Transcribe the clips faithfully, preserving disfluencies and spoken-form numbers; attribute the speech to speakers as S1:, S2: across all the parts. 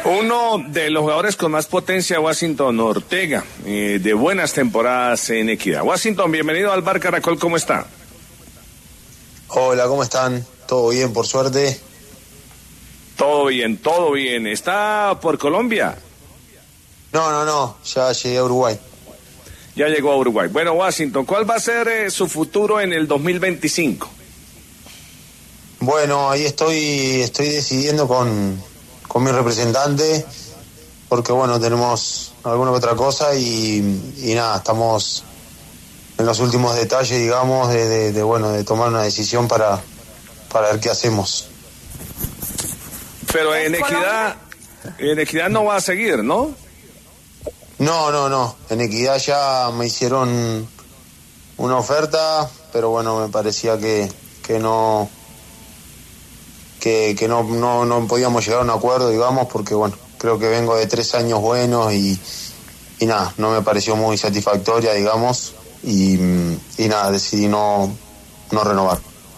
S1: Uno de los jugadores con más potencia, Washington Ortega, eh, de buenas temporadas en Equidad. Washington, bienvenido al Bar Caracol, ¿cómo está?
S2: Hola, ¿cómo están? ¿Todo bien, por suerte?
S1: Todo bien, todo bien. ¿Está por Colombia?
S2: No, no, no, ya llegué a Uruguay.
S1: Ya llegó a Uruguay. Bueno, Washington, ¿cuál va a ser eh, su futuro en el dos mil veinticinco?
S2: Bueno, ahí estoy, estoy decidiendo con, con mi representante, porque bueno, tenemos alguna que otra cosa y, y nada, estamos en los últimos detalles, digamos, de, de, de bueno, de tomar una decisión para, para ver qué hacemos.
S1: Pero en Equidad, en Equidad no va a seguir, ¿no?
S2: No, no, no. En Equidad ya me hicieron una oferta, pero bueno, me parecía que, que no que, que no, no, no podíamos llegar a un acuerdo, digamos, porque bueno, creo que vengo de tres años buenos y, y nada, no me pareció muy satisfactoria, digamos, y, y nada, decidí no, no renovar.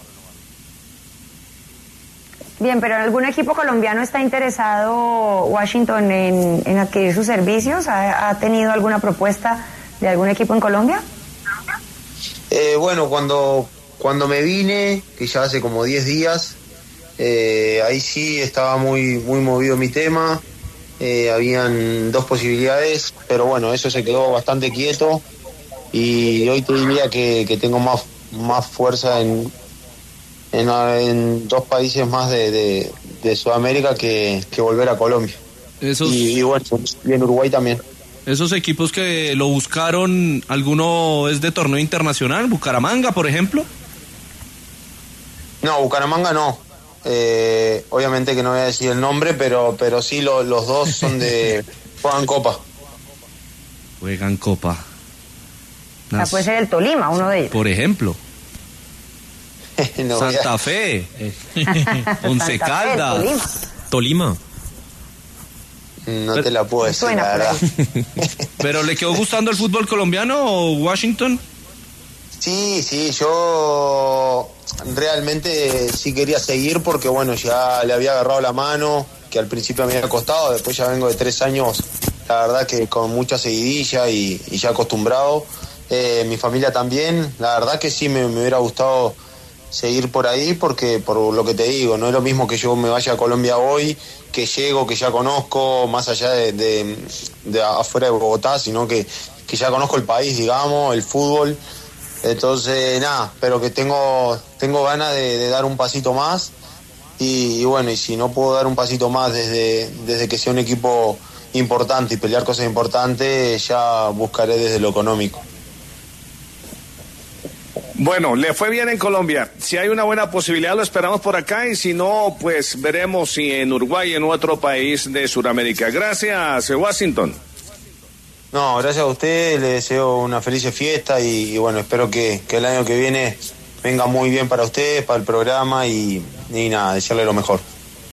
S3: Bien, pero ¿algún equipo colombiano está interesado, Washington, en, en adquirir sus servicios? ¿Ha, ¿Ha tenido alguna propuesta de algún equipo en Colombia?
S2: Eh, bueno, cuando, cuando me vine, que ya hace como diez días, eh, ahí sí estaba muy, muy movido mi tema, eh, habían dos posibilidades, pero bueno, eso se quedó bastante quieto y hoy te diría que, que tengo más, más fuerza en... En, en dos países más de, de, de Sudamérica que, que volver a Colombia.
S4: Esos,
S2: y, y bueno, y en Uruguay también.
S4: Esos equipos que lo buscaron, ¿alguno es de torneo internacional? ¿Bucaramanga, por ejemplo?
S2: No, Bucaramanga no. Eh, obviamente que no voy a decir el nombre, pero, pero sí lo, los dos son de... juegan Copa.
S4: Juegan Copa.
S3: O sea, puede ser el Tolima, uno de ellos.
S4: Por ejemplo.
S2: no
S4: Santa
S2: a...
S4: Fe, Once Caldas, Tolima.
S2: No te la puedo decir,
S3: Suena
S2: la verdad.
S4: ¿Pero le quedó gustando el fútbol colombiano, Washington?
S2: Sí, sí, yo realmente sí quería seguir porque bueno, ya le había agarrado la mano, que al principio me había costado, después ya vengo de tres años, la verdad que con mucha seguidilla y, y ya acostumbrado. Eh, mi familia también, la verdad que sí me, me hubiera gustado seguir por ahí porque por lo que te digo, no es lo mismo que yo me vaya a Colombia hoy, que llego, que ya conozco más allá de, de, de afuera de Bogotá, sino que, que ya conozco el país, digamos, el fútbol. Entonces nada, pero que tengo tengo ganas de, de dar un pasito más y, y bueno, y si no puedo dar un pasito más desde, desde que sea un equipo importante y pelear cosas importantes, ya buscaré desde lo económico.
S1: Bueno, le fue bien en Colombia. Si hay una buena posibilidad, lo esperamos por acá. Y si no, pues veremos si en Uruguay, en otro país de Sudamérica. Gracias, Washington.
S2: No, gracias a usted. Le deseo una feliz fiesta y, y bueno, espero que, que el año que viene venga muy bien para ustedes, para el programa y, y nada, desearle lo mejor.